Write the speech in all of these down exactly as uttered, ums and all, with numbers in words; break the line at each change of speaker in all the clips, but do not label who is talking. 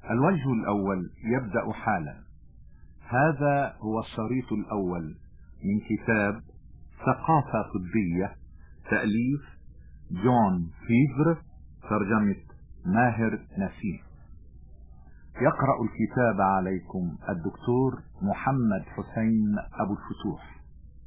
الوجه الأول يبدأ حالا. هذا هو الشريط الأول من كتاب ثقافة طبية تأليف جون فيفر، ترجمة ماهر نسيم. يقرأ الكتاب عليكم الدكتور محمد حسين أبو الفتوح.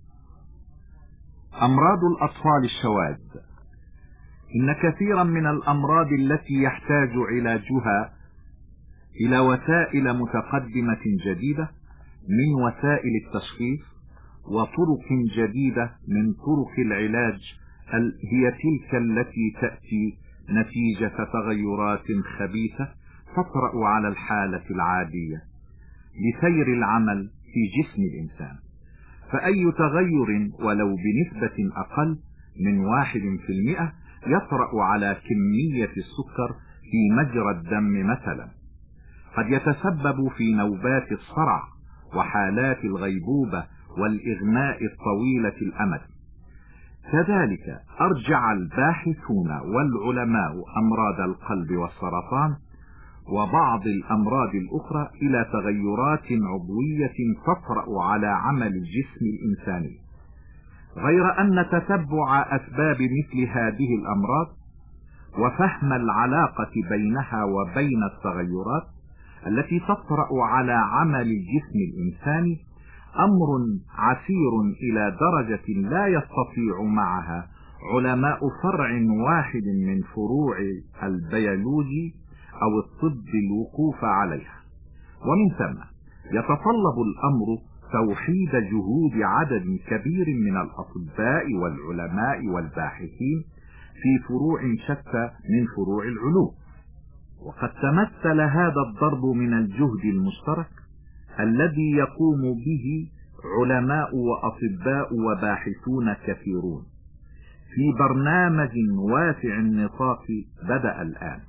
أمراض الأطفال الشواذ. إن كثيرا من الأمراض التي يحتاج علاجها إلى وسائل متقدمة جديدة من وسائل التشخيص وطرق جديدة من طرق العلاج هي تلك التي تأتي نتيجة تغيرات خبيثة تطرأ على الحالة العادية لسير العمل في جسم الإنسان. فأي تغير ولو بنسبة أقل من واحد في المئة يطرأ على كمية السكر في مجرى الدم مثلا قد يتسبب في نوبات الصرع وحالات الغيبوبة والإغماء الطويلة الأمد. كذلك أرجع الباحثون والعلماء أمراض القلب والسرطان وبعض الأمراض الأخرى إلى تغيرات عضوية تطرأ على عمل الجسم الإنساني، غير أن تتبع أسباب مثل هذه الأمراض وفهم العلاقة بينها وبين التغيرات التي تطرأ على عمل الجسم الإنساني أمر عسير إلى درجة لا يستطيع معها علماء فرع واحد من فروع البيولوجي أو الطب الوقوف عليها. ومن ثم يتطلب الأمر توحيد جهود عدد كبير من الأطباء والعلماء والباحثين في فروع شتى من فروع العلوم. وقد تمثل هذا الضرب من الجهد المشترك الذي يقوم به علماء وأطباء وباحثون كثيرون في برنامج واسع النطاق بدأ الآن،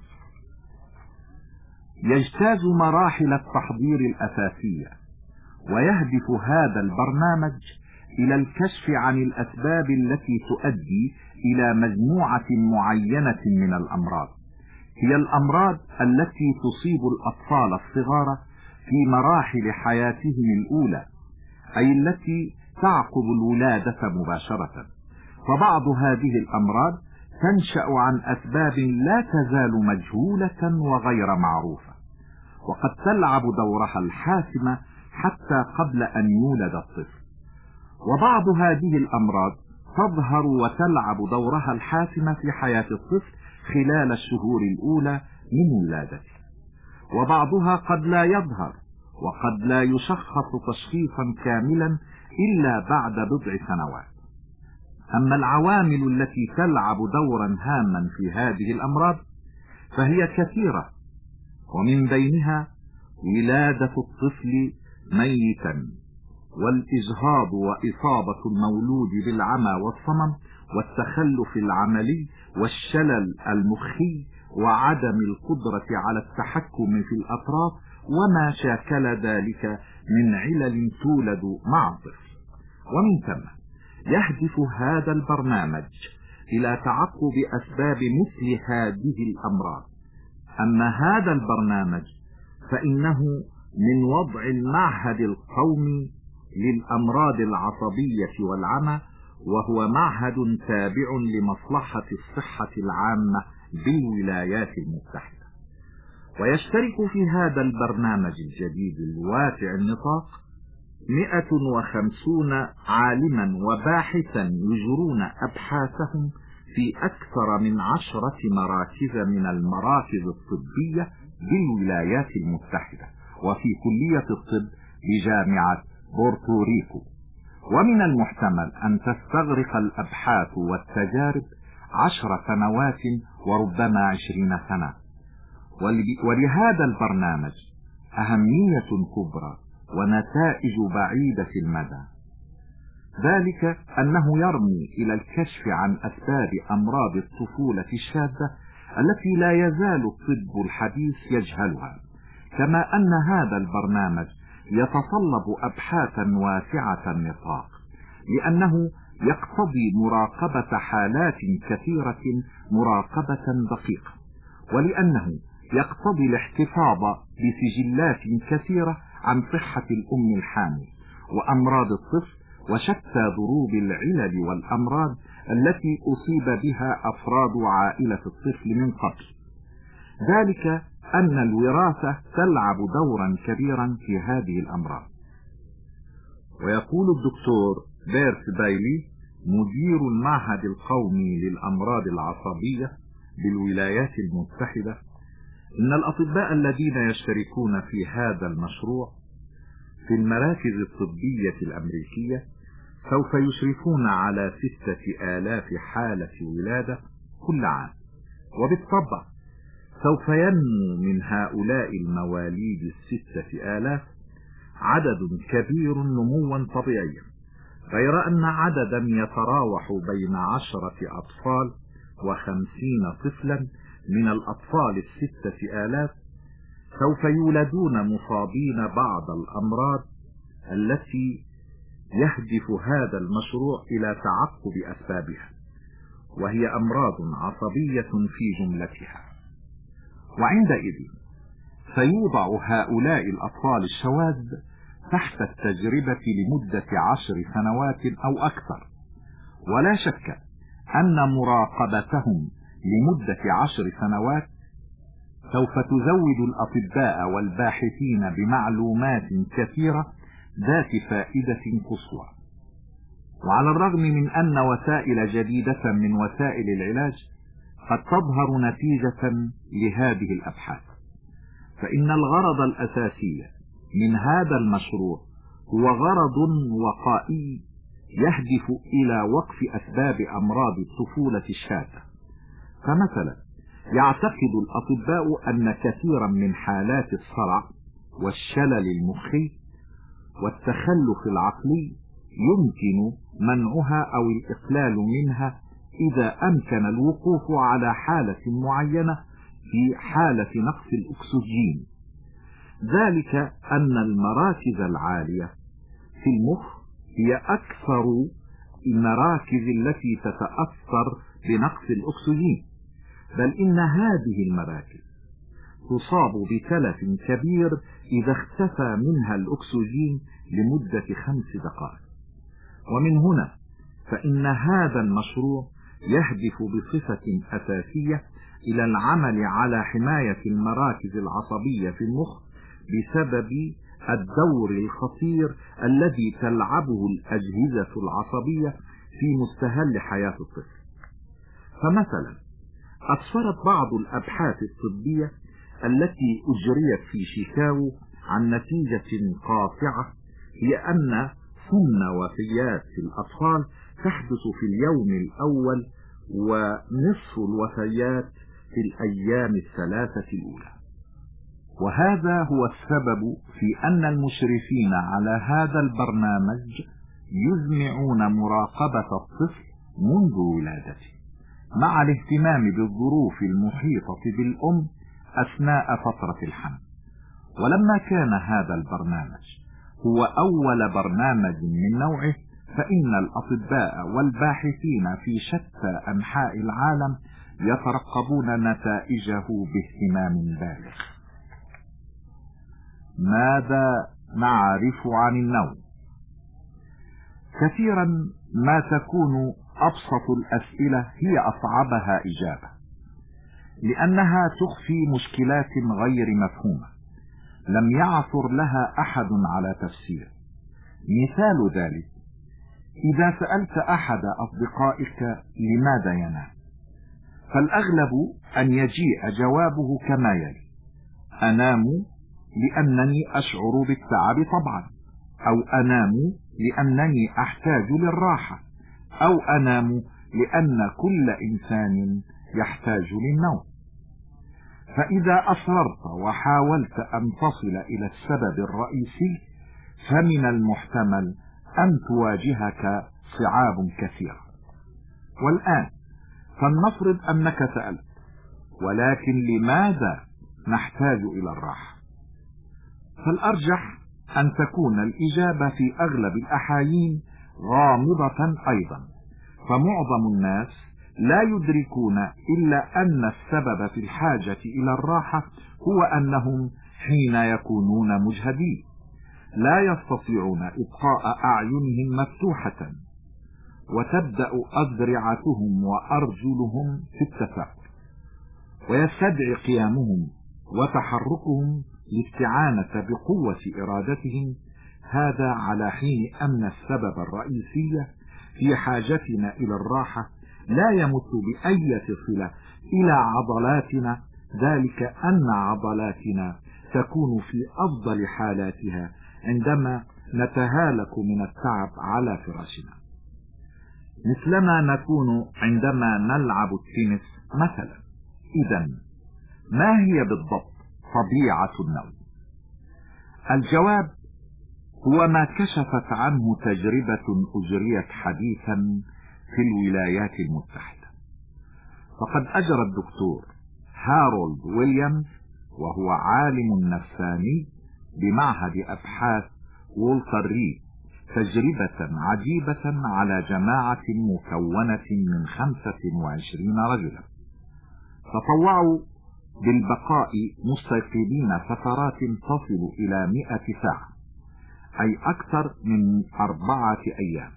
يجتاز مراحل التحضير الأساسية. ويهدف هذا البرنامج إلى الكشف عن الأسباب التي تؤدي إلى مجموعة معينة من الأمراض، هي الأمراض التي تصيب الأطفال الصغار في مراحل حياتهم الأولى، أي التي تعقب الولادة مباشرة. فبعض هذه الأمراض تنشأ عن أسباب لا تزال مجهولة وغير معروفة، وقد تلعب دورها الحاسم حتى قبل أن يولد الطفل. وبعض هذه الأمراض تظهر وتلعب دورها الحاسم في حياة الطفل خلال الشهور الأولى من ولادته، وبعضها قد لا يظهر وقد لا يشخص تشخيصا كاملا إلا بعد بضع سنوات. أما العوامل التي تلعب دورا هاما في هذه الأمراض فهي كثيرة، ومن بينها ولادة الطفل ميتا، والإجهاض وإصابة المولود بالعمى والصمم والتخلف العملي والشلل المخي وعدم القدرة على التحكم في الأطراف وما شاكل ذلك من علل تولد مع الطفل. ومن ثم يهدف هذا البرنامج إلى تعقب أسباب مثل هذه الأمراض. أما هذا البرنامج فإنه من وضع المعهد القومي للأمراض العصبية والعمى، وهو معهد تابع لمصلحة الصحة العامة بالولايات المتحدة. ويشترك في هذا البرنامج الجديد الواسع النطاق مئة وخمسون عالما وباحثا يجرون أبحاثهم في أكثر من عشرة مراكز من المراكز الطبية بالولايات المتحدة وفي كلية الطب بجامعة بورتوريكو. ومن المحتمل أن تستغرق الأبحاث والتجارب عشر سنوات وربما عشرين سنة. ولهذا البرنامج أهمية كبرى ونتائج بعيدة المدى، ذلك أنه يرمي إلى الكشف عن أسباب أمراض الطفولة الشاذة التي لا يزال الطب الحديث يجهلها، كما أن هذا البرنامج يتطلب أبحاثا واسعة النطاق، لأنه يقتضي مراقبة حالات كثيرة مراقبة دقيقة، ولأنه يقتضي الاحتفاظ بسجلات كثيرة عن صحة الأم الحامل وأمراض الطفل وشتى ضروب العلل والأمراض التي أصيب بها أفراد عائلة الطفل من قبل. ذلك أن الوراثة تلعب دورا كبيرا في هذه الأمراض. ويقول الدكتور بيرس بايلي مدير المعهد القومي للأمراض العصبية بالولايات المتحدة إن الأطباء الذين يشتركون في هذا المشروع في المراكز الطبية الأمريكية سوف يشرفون على ستة آلاف حالة ولادة كل عام، وبالطبع سوف ينمو من هؤلاء المواليد الستة آلاف عدد كبير نموا طبيعيا، غير أن عددا يتراوح بين عشرة أطفال وخمسين طفلا من الأطفال الستة آلاف سوف يولدون مصابين بعض الأمراض التي يهدف هذا المشروع إلى تعقب أسبابها، وهي أمراض عصبية في جملتها. وعندئذ سيوضع هؤلاء الأطفال الشواذ تحت التجربة لمدة عشر سنوات أو أكثر، ولا شك أن مراقبتهم لمدة عشر سنوات سوف تزود الأطباء والباحثين بمعلومات كثيرة ذات فائدة قصوى. وعلى الرغم من أن وسائل جديدة من وسائل العلاج قد تظهر نتيجة لهذه الأبحاث، فإن الغرض الأساسي من هذا المشروع هو غرض وقائي يهدف إلى وقف أسباب أمراض الطفولة الشاذة. فمثلا يعتقد الأطباء أن كثيرا من حالات الصرع والشلل المخي والتخلف العقلي يمكن منعها أو الإقلال منها إذا أمكن الوقوف على حالة معينة في حالة نقص الأكسجين. ذلك أن المراكز العالية في المخ هي أكثر المراكز التي تتأثر بنقص الأكسجين، بل إن هذه المراكز تصاب بتلف كبير إذا اختفى منها الأكسجين لمدة خمس دقائق. ومن هنا فإن هذا المشروع يهدف بصفة أساسية إلى العمل على حماية المراكز العصبية في المخ بسبب الدور الخطير الذي تلعبه الأجهزة العصبية في مستهل حياة الطفل. فمثلا أسفرت بعض الأبحاث الطبية التي أجريت في شيكاغو عن نتيجة قاطعة، هي أن ثمن وفيات الأطفال تحدث في اليوم الأول ونصف الوفيات في الأيام الثلاثة الأولى. وهذا هو السبب في أن المشرفين على هذا البرنامج يزمعون مراقبة الطفل منذ ولادته، مع الاهتمام بالظروف المحيطة بالأم أثناء فترة الحمل. ولما كان هذا البرنامج هو أول برنامج من نوعه، فإن الأطباء والباحثين في شتى أنحاء العالم يترقبون نتائجه باهتمام بالغ. ماذا نعرف عن النوم؟ كثيرا ما تكون أبسط الأسئلة هي أصعبها إجابة، لأنها تخفي مشكلات غير مفهومة لم يعثر لها أحد على تفسير. مثال ذلك: إذا سألت أحد أصدقائك لماذا ينام، فالأغلب أن يجيء جوابه كما يلي: أنام لأنني أشعر بالتعب طبعا، أو أنام لأنني أحتاج للراحة، أو أنام لأن كل إنسان يحتاج للنوم. فإذا أصررت وحاولت أن تصل إلى السبب الرئيسي فمن المحتمل أن تواجهك صعاب كثيرة. والآن فلنفرض أنك سألت: ولكن لماذا نحتاج إلى الراحة؟ فالأرجح أن تكون الإجابة في أغلب الأحايين غامضة أيضا، فمعظم الناس لا يدركون إلا أن السبب في الحاجة إلى الراحة هو أنهم حين يكونون مجهدين لا يستطيعون إبقاء أعينهم مفتوحة، وتبدأ أذرعتهم وأرجلهم في التفاؤل، ويستدعي قيامهم وتحركهم الاستعانة بقوة إرادتهم. هذا على حين أن السبب الرئيسي في حاجتنا إلى الراحة لا يمت بأي صلة إلى عضلاتنا، ذلك أن عضلاتنا تكون في أفضل حالاتها عندما نتهالك من التعب على فراشنا، مثلما نكون عندما نلعب التنس مثلا. إذن ما هي بالضبط طبيعة النوم؟ الجواب هو ما كشفت عنه تجربة أجريت حديثا في الولايات المتحدة. فقد أجرى الدكتور هارولد ويليامز، وهو عالم نفساني بمعهد أبحاث وولتر ريد، تجربة عجيبة على جماعة مكونة من خمسة وعشرين رجلا تطوعوا بالبقاء مستيقظين فترات تصل إلى مئة ساعة، أي أكثر من أربعة أيام.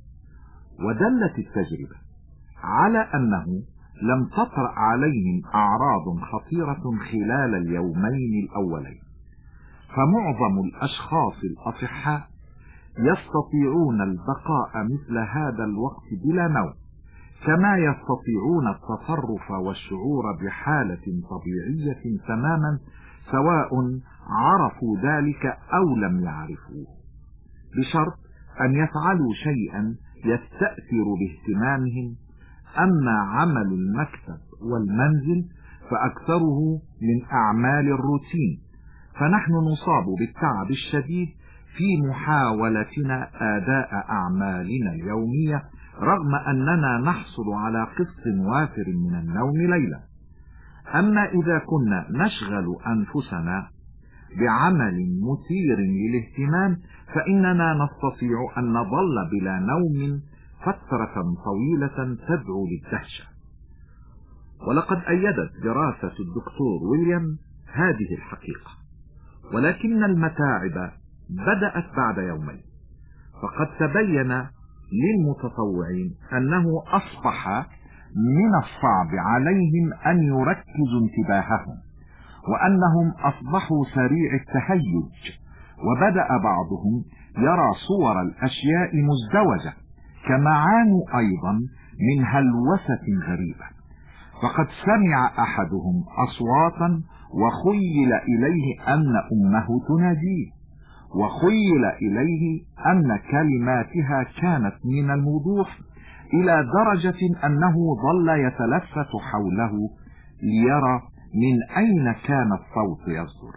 ودلت التجربة على أنه لم تطرأ عليهم أعراض خطيرة خلال اليومين الأولين، فمعظم الأشخاص الأصحاء يستطيعون البقاء مثل هذا الوقت بلا نوم، كما يستطيعون التصرف والشعور بحالة طبيعية تماما، سواء عرفوا ذلك أو لم يعرفوه، بشرط أن يفعلوا شيئا يستأثر باهتمامهم. أما عمل المكتب والمنزل فأكثره من أعمال الروتين، فنحن نصاب بالتعب الشديد في محاولتنا أداء أعمالنا اليومية، رغم أننا نحصل على قسط وافر من النوم ليلا. أما إذا كنا نشغل أنفسنا بعمل مثير للاهتمام فإننا نستطيع أن نظل بلا نوم فترة طويلة تدعو للدهشة. ولقد أيدت دراسة الدكتور ويليام هذه الحقيقة، ولكن المتاعب بدأت بعد يومين، فقد تبين للمتطوعين أنه أصبح من الصعب عليهم أن يركزوا انتباههم، وأنهم أصبحوا سريع التهيج، وبدأ بعضهم يرى صور الأشياء مزدوجة، كما عانوا أيضا من هلوسة غريبة. فقد سمع أحدهم أصواتا وخيل إليه أن أمه تناديه، وخيل إليه أن كلماتها كانت من الوضوح إلى درجة أنه ظل يتلفت حوله ليرى من أين كان الصوت يصدر.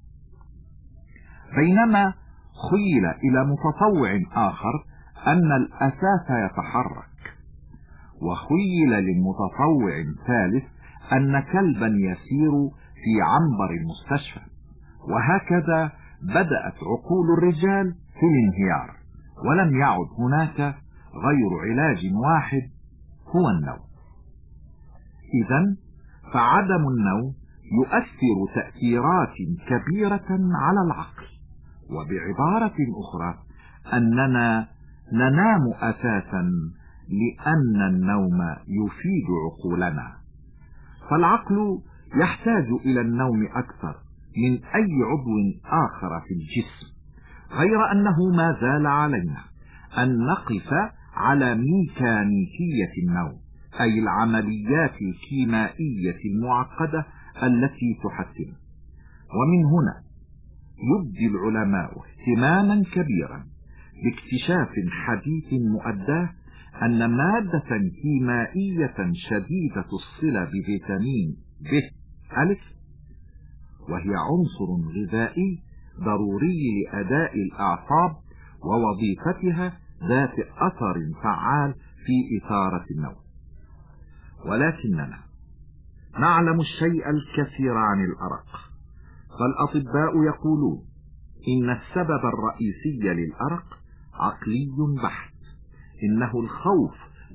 بينما خيل إلى متطوع آخر أن الأثاث يتحرك، وخيل للمتطوع ثالث أن كلبا يسير في عنبر المستشفى. وهكذا بدأت عقول الرجال في الانهيار، ولم يعد هناك غير علاج واحد هو النوم. إذن فعدم النوم يؤثر تأثيرات كبيرة على العقل، وبعبارة أخرى أننا ننام أساسا لأن النوم يفيد عقولنا. فالعقل يحتاج إلى النوم أكثر من أي عضو آخر في الجسم، غير أنه ما زال علينا أن نقف على ميكانيكية النوم، أي العمليات الكيميائية المعقدة التي تحسنه. ومن هنا يبدي العلماء اهتماما كبيرا باكتشاف حديث مؤداه أن مادة كيميائية شديدة الصلة بفيتامين ب ألف، وهي عنصر غذائي ضروري لأداء الأعصاب ووظيفتها، ذات أثر فعال في إثارة النوم. ولكننا نعلم الشيء الكثير عن الأرق، فالأطباء يقولون إن السبب الرئيسي للأرق عقلي بحت، إنه الخوف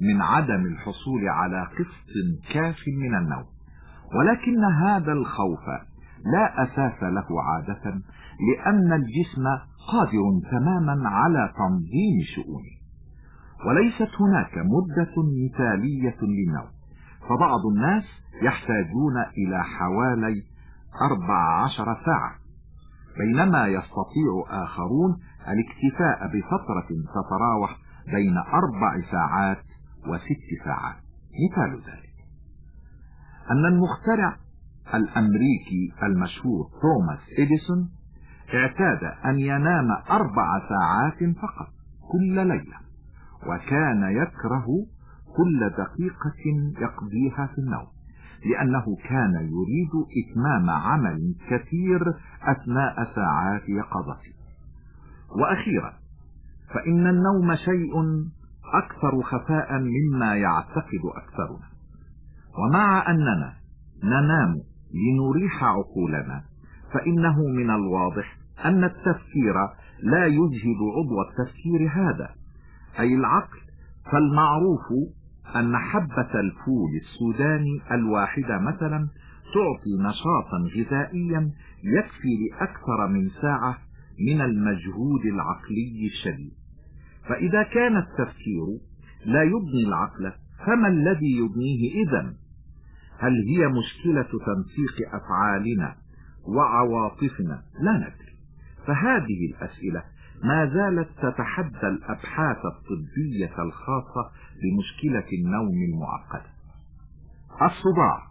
من عدم الحصول على قسط كاف من النوم، ولكن هذا الخوف لا أساس له عادة، لأن الجسم قادر تماما على تنظيم شؤونه، وليست هناك مدة مثالية للنوم، فبعض الناس يحتاجون إلى حوالي أربع عشر ساعة، بينما يستطيع آخرون الاكتفاء بفترة تتراوح بين أربع ساعات وست ساعات. مثال ذلك أن المخترع الأمريكي المشهور توماس إديسون اعتاد أن ينام أربع ساعات فقط كل ليلة، وكان يكره كل دقيقة يقضيها في النوم، لأنه كان يريد إتمام عمل كثير أثناء ساعات يقظته. وأخيرا، فإن النوم شيء أكثر خفاء مما يعتقد أكثرنا، ومع أننا ننام لنريح عقولنا، فإنه من الواضح أن التفكير لا يجهد عضو التفكير هذا، أي العقل. فالمعروف أن حبة الفول السوداني الواحدة مثلا تعطي نشاطا غذائيا يكفي لأكثر من ساعة من المجهود العقلي الشديد. فإذا كان التفكير لا يبني العقل، فما الذي يبنيه إذن؟ هل هي مشكلة تنسيق أفعالنا وعواطفنا؟ لا ندري. فهذه الأسئلة ما زالت تتحدى الأبحاث الطبية الخاصة بمشكلة النوم المعقدة. الصداع.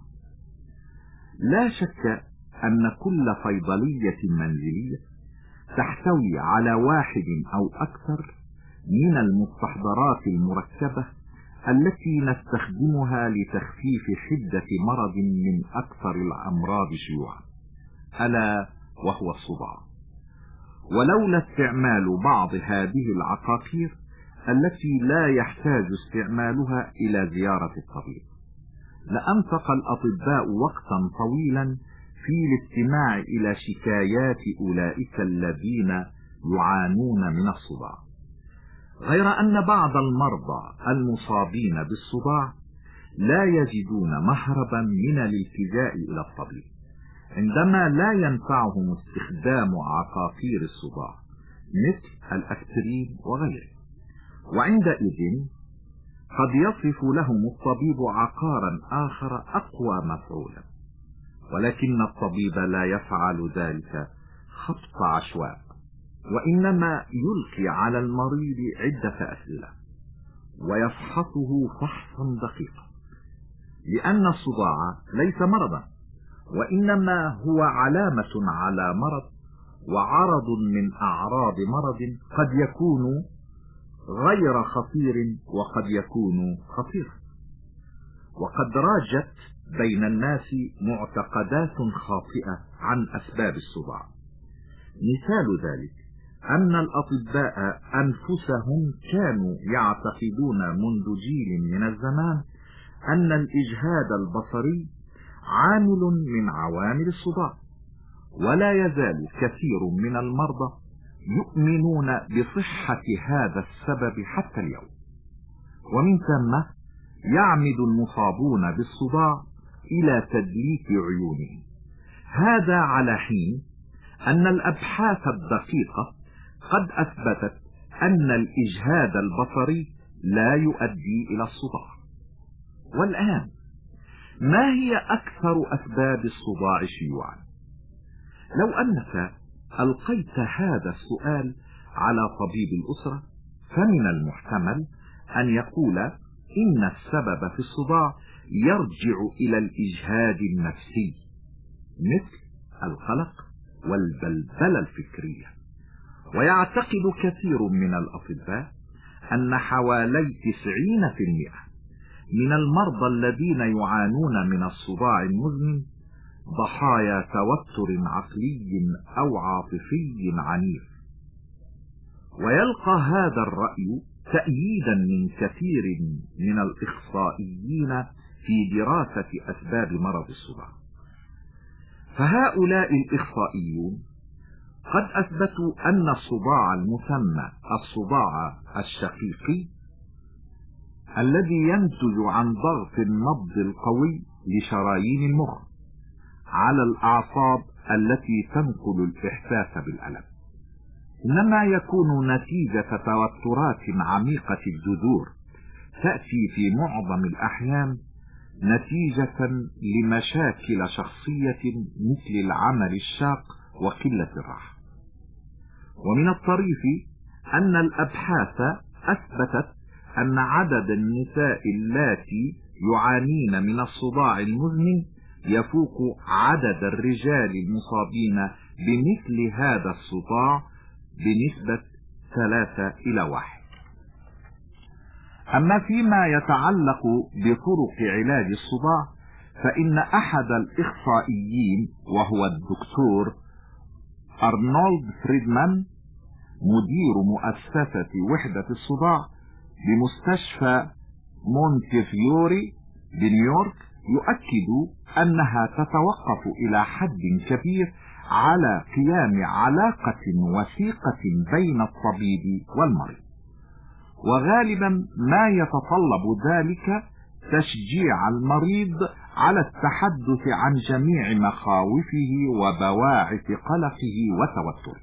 لا شك أن كل صيدلية منزلية تحتوي على واحد أو أكثر من المستحضرات المركبة التي نستخدمها لتخفيف حدة مرض من أكثر الأمراض شيوعا، ألا وهو الصداع. ولولا استعمال بعض هذه العقاقير التي لا يحتاج استعمالها إلى زيارة الطبيب، لأنفق الأطباء وقتا طويلا في الاستماع إلى شكايات أولئك الذين يعانون من الصداع. غير أن بعض المرضى المصابين بالصداع لا يجدون مهربا من الالتجاء إلى الطبيب عندما لا ينفعهم استخدام عقاقير الصداع مثل الأسبرين وغيره، وعندئذ قد يصف لهم الطبيب عقارا آخر أقوى مفعولا، ولكن الطبيب لا يفعل ذلك خطف عشواء، وإنما يلقي على المريض عدة أسئلة ويفحصه فحصا دقيقا، لأن الصداع ليس مرضا، وإنما هو علامة على مرض وعرض من أعراض مرض قد يكون غير خطير وقد يكون خطيرا. وقد راجت بين الناس معتقدات خاطئة عن أسباب الصداع. مثال ذلك أن الأطباء أنفسهم كانوا يعتقدون منذ جيل من الزمان أن الإجهاد البصري عامل من عوامل الصداع، ولا يزال كثير من المرضى يؤمنون بصحة هذا السبب حتى اليوم، ومن ثم يعمد المصابون بالصداع إلى تدليك عيونهم، هذا على حين أن الأبحاث الدقيقة قد أثبتت أن الإجهاد البصري لا يؤدي إلى الصداع. والآن ما هي أكثر أسباب الصداع شيوعا؟ لو أنك ألقيت هذا السؤال على طبيب الأسرة، فمن المحتمل أن يقول إن السبب في الصداع يرجع إلى الإجهاد النفسي مثل القلق والبلبلة الفكرية. ويعتقد كثير من الأطباء أن حوالي تسعين بالمئة من المرضى الذين يعانون من الصداع المزمن ضحايا توتر عقلي أو عاطفي عنيف. ويلقى هذا الرأي تأييدا من كثير من الإخصائيين في دراسة أسباب مرض الصداع. فهؤلاء الإخصائيون قد أثبتوا أن الصداع المسمى الصداع الشقيقي الذي ينتج عن ضغط النبض القوي لشرايين المخ على الأعصاب التي تنقل الإحساس بالألم، إنما يكون نتيجة توترات عميقة الجذور تأتي في معظم الأحيان نتيجة لمشاكل شخصية مثل العمل الشاق وقلة الراحة. ومن الطريف أن الأبحاث أثبتت أن عدد النساء اللاتي يعانين من الصداع المزمن يفوق عدد الرجال المصابين بمثل هذا الصداع بنسبة ثلاثة إلى واحد. أما فيما يتعلق بطرق علاج الصداع، فإن أحد الإخصائيين وهو الدكتور أرنولد فريدمان مدير مؤسسة وحدة الصداع بمستشفى مونتيفيوري بنيويورك يؤكد أنها تتوقف إلى حد كبير على قيام علاقة وثيقة بين الطبيب والمريض، وغالبا ما يتطلب ذلك تشجيع المريض على التحدث عن جميع مخاوفه وبواعث قلقه وتوتره.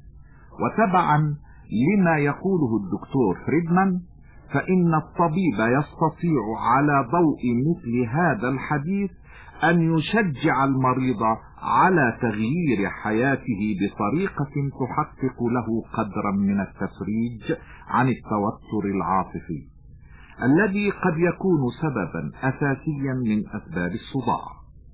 وتبعا لما يقوله الدكتور فريدمان، فإن الطبيب يستطيع على ضوء مثل هذا الحديث أن يشجع المريض على تغيير حياته بطريقة تحقق له قدرا من التفريج عن التوتر العاطفي الذي قد يكون سببا أساسيا من أسباب الصداع.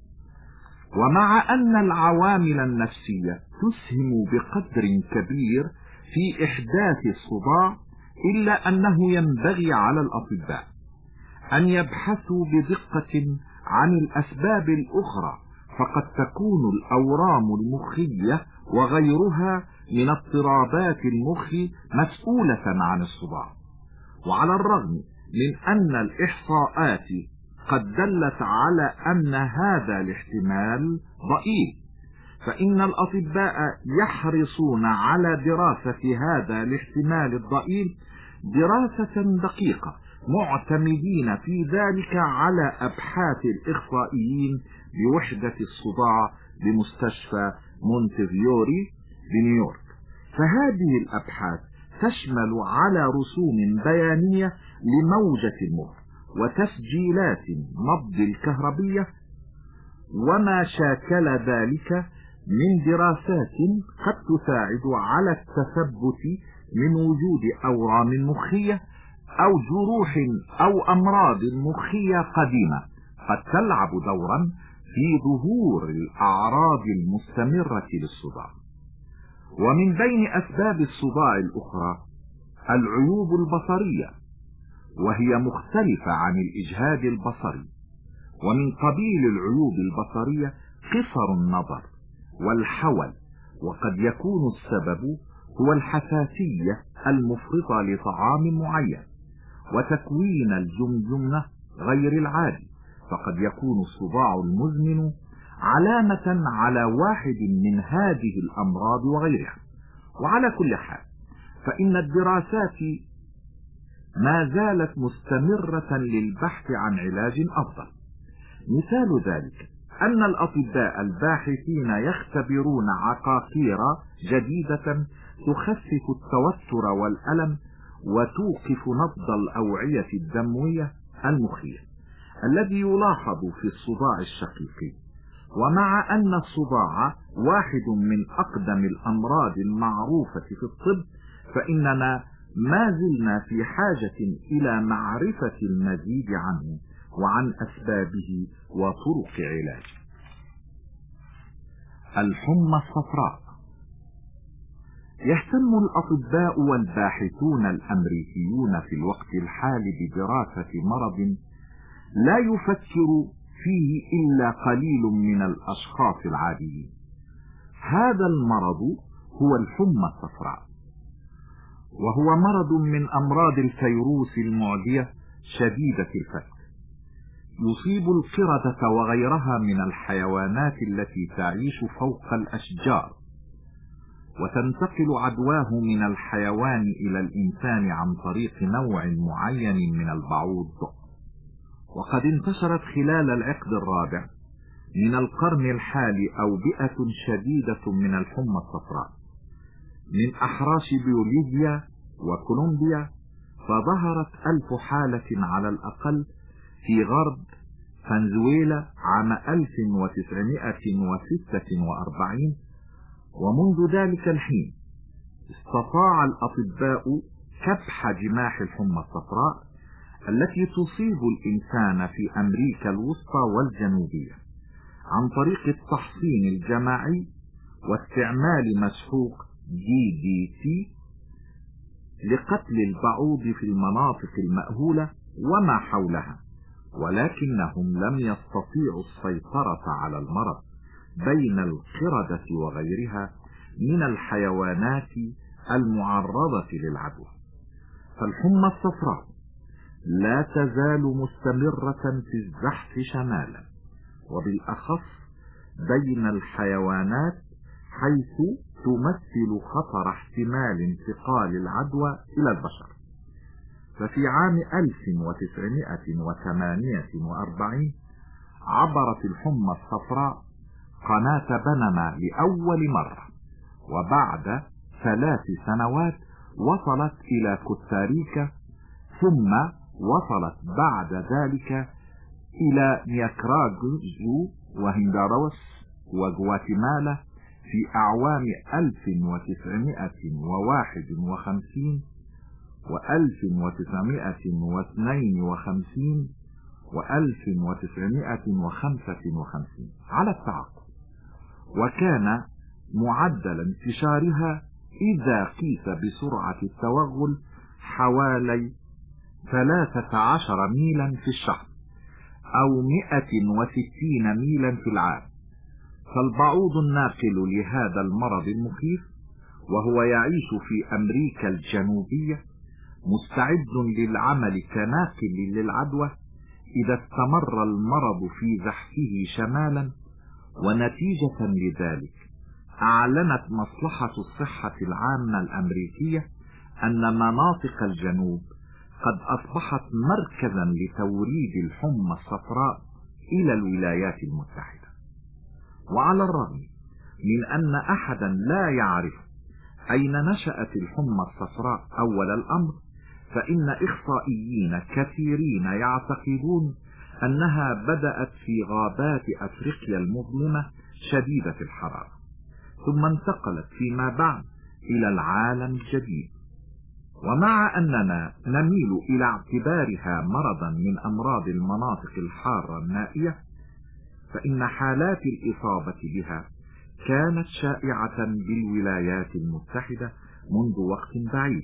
ومع أن العوامل النفسية تسهم بقدر كبير في إحداث الصداع، إلا أنه ينبغي على الأطباء أن يبحثوا بدقة عن الأسباب الأخرى، فقد تكون الأورام المخية وغيرها من اضطرابات المخ مسؤولة عن الصداع. وعلى الرغم من أن الإحصاءات قد دلت على أن هذا الاحتمال ضئيل، فإن الأطباء يحرصون على دراسة هذا الاحتمال الضئيل دراسة دقيقة، معتمدين في ذلك على أبحاث الإخصائيين بوحدة الصداع بمستشفى مونتيفيوري بنيويورك. فهذه الأبحاث تشمل على رسوم بيانية لموجة المخ وتسجيلات النبض الكهربية وما شاكل ذلك من دراسات قد تساعد على التثبت من وجود أورام مخية أو جروح أو أمراض مخية قديمة قد تلعب دورا في ظهور الأعراض المستمرة للصداع. ومن بين أسباب الصداع الأخرى العيوب البصرية، وهي مختلفة عن الإجهاد البصري. ومن قبيل العيوب البصرية قصر النظر والحول، وقد يكون السبب هو الحساسية المفرطة لطعام معين وتكوين الجمجمة غير العادي، فقد يكون الصداع المزمن علامة على واحد من هذه الأمراض وغيرها. وعلى كل حال فإن الدراسات ما زالت مستمرة للبحث عن علاج أفضل. مثال ذلك أن الأطباء الباحثين يختبرون عقاقير جديدة تخفف التوتر والألم وتوقف نبض الأوعية الدموية المخيف الذي يلاحظ في الصداع الشقيقي. ومع أن الصداع واحد من أقدم الأمراض المعروفة في الطب، فإننا ما زلنا في حاجة إلى معرفة المزيد عنه وعن أسبابه وطرق علاجه. الحمى الصفراء. يهتم الأطباء والباحثون الأمريكيون في الوقت الحالي بدراسة مرض لا يفكر فيه إلا قليل من الأشخاص العاديين. هذا المرض هو الحمى الصفراء، وهو مرض من أمراض الفيروس المعدية شديدة الفتك، يصيب القردة وغيرها من الحيوانات التي تعيش فوق الأشجار، وتنتقل عدواه من الحيوان إلى الإنسان عن طريق نوع معين من البعوض. وقد انتشرت خلال العقد الرابع من القرن الحالي أوبئة شديدة من الحمى الصفراء من أحراش بوليفيا وكولومبيا، فظهرت ألف حالة على الأقل في غرب فنزويلا عام ألف وتسعمائة وستة وأربعين. ومنذ ذلك الحين استطاع الأطباء كبح جماح الحمى الصفراء التي تصيب الإنسان في أمريكا الوسطى والجنوبية عن طريق التحصين الجماعي واستعمال مسحوق دي دي تي لقتل البعوض في المناطق المأهولة وما حولها، ولكنهم لم يستطيعوا السيطرة على المرض بين القردة وغيرها من الحيوانات المعرضة للعدوى. فالحمى الصفراء لا تزال مستمرة في الزحف شمالا، وبالأخص بين الحيوانات، حيث تمثل خطر احتمال انتقال العدوى إلى البشر. ففي عام ألف وتسعمائة وثمانية وأربعين عبرت الحمى الصفراء قناة بنما لأول مرة، وبعد ثلاث سنوات وصلت إلى كوستاريكا، ثم وصلت بعد ذلك إلى نيكاراغوا وهندوراس وغواتيمالا في أعوام ألف وتسعمائة وواحد وخمسين وألف وتسعمائة واثنين وخمسين وألف وتسعمائة وخمسة وخمسين على التعاقب. وكان معدل انتشارها إذا قيس بسرعة التوغل حوالي ثلاثة عشر ميلا في الشهر أو مئة وستين ميلا في العام. فالبعوض الناقل لهذا المرض المخيف وهو يعيش في أمريكا الجنوبية مستعد للعمل كناقل للعدوى إذا استمر المرض في زحفه شمالا. ونتيجة لذلك أعلنت مصلحة الصحة العامة الأمريكية أن مناطق الجنوب قد أصبحت مركزا لتوريد الحمى الصفراء إلى الولايات المتحدة. وعلى الرغم من أن أحدا لا يعرف أين نشأت الحمى الصفراء أول الأمر، فإن إخصائيين كثيرين يعتقدون أنها بدأت في غابات أفريقيا المظلمة شديدة الحرارة، ثم انتقلت فيما بعد إلى العالم الجديد. ومع أننا نميل إلى اعتبارها مرضا من أمراض المناطق الحارة النائية، فإن حالات الإصابة بها كانت شائعة بالولايات المتحدة منذ وقت بعيد.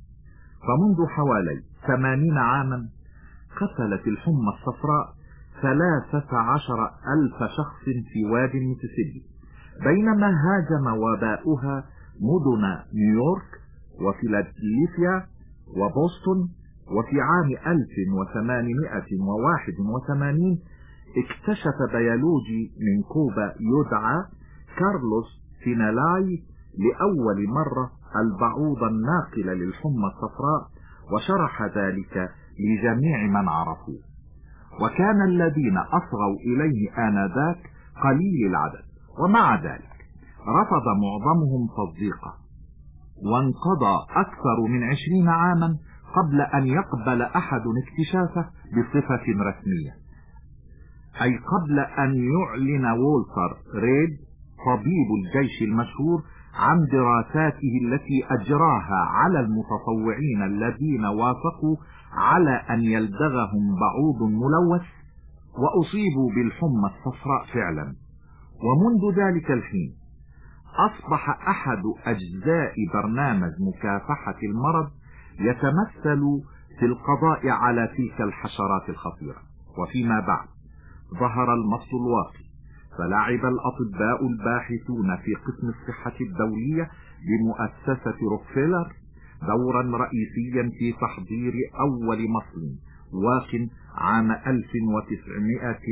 فمنذ حوالي ثمانين عاما قتلت الحمى الصفراء ثلاثة عشر ألف شخص في وادي الميسيسيبي، بينما هاجم وباؤها مدن نيويورك وفيلادلفيا وبوسطن. وفي عام ألف وثمانمائة وواحد وثمانين اكتشف بيولوجي من كوبا يدعى كارلوس فينالاي لأول مرة البعوض الناقل للحمى الصفراء، وشرح ذلك لجميع من عرفوه. وكان الذين أصغوا إليه آنذاك قليل العدد، ومع ذلك رفض معظمهم تصديقه. وانقضى أكثر من عشرين عاما قبل أن يقبل أحد اكتشافه بصفة رسمية، أي قبل أن يعلن وولتر ريد طبيب الجيش المشهور عن دراساته التي أجراها على المتطوعين الذين وافقوا على أن يلدغهم بعوض ملوث وأصيبوا بالحمى الصفراء فعلا. ومنذ ذلك الحين أصبح أحد أجزاء برنامج مكافحة المرض يتمثل في القضاء على تلك الحشرات الخطيرة. وفيما بعد ظهر المصل الواقي، فلعب الأطباء الباحثون في قسم الصحة الدولية بمؤسسة روكفيلر دورا رئيسيا في تحضير أول مصل واق عام ألف وتسعمائة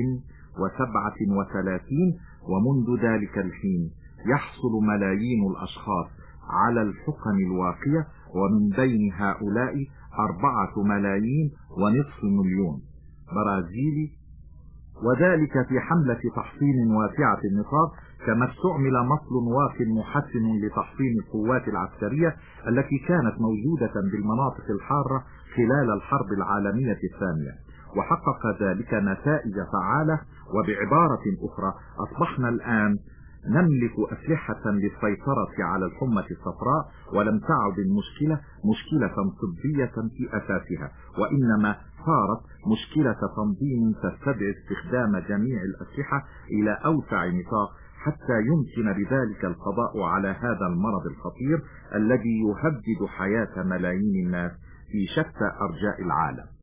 وسبعة وثلاثين. ومنذ ذلك الحين يحصل ملايين الأشخاص على الحقن الواقية، ومن بين هؤلاء أربعة ملايين ونصف مليون برازيلي، وذلك في حملة تحصين واسعة النطاق، كما استعمل مصل واف محسن لتحصين القوات العسكرية التي كانت موجودة بالمناطق الحارة خلال الحرب العالمية الثانية، وحقق ذلك نتائج فعالة. وبعبارة أخرى، أصبحنا الآن نملك أسلحة للسيطرة على الحمى الصفراء، ولم تعد المشكلة مشكلة طبية في أساسها، وإنما صارت مشكلة تنظيم تستدعي استخدام جميع الأسلحة إلى أوسع نطاق حتى يمكن بذلك القضاء على هذا المرض الخطير الذي يهدد حياة ملايين الناس في شتى أرجاء العالم.